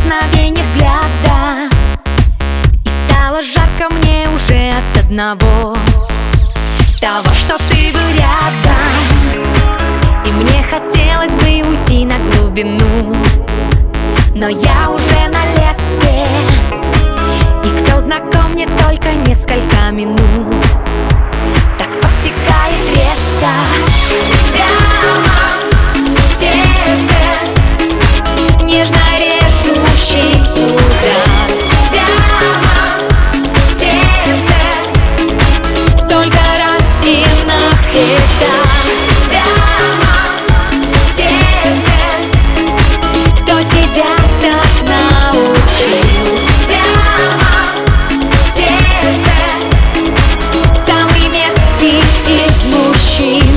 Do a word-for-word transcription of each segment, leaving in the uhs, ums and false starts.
мгновение взгляда, и стало жарко мне уже от одного того, что ты был рядом. И мне хотелось бы уйти на глубину, но я уже на леске, и кто знаком мне только несколько минут, так подсекает резко прямо в сердце, нежно режущий удар. Прямо в сердце, только раз и навсегда. Прямо в сердце, кто тебя так научил? Прямо в сердце, самый меткий из мужчин.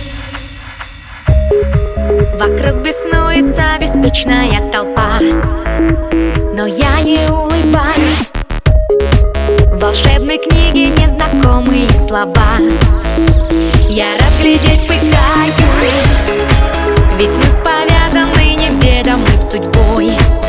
Вокруг беснуется беспечная толпа, но я не улыбаюсь. В волшебной книге незнакомые слова я разглядеть пытаюсь, ведь мы повязаны неведомой судьбой.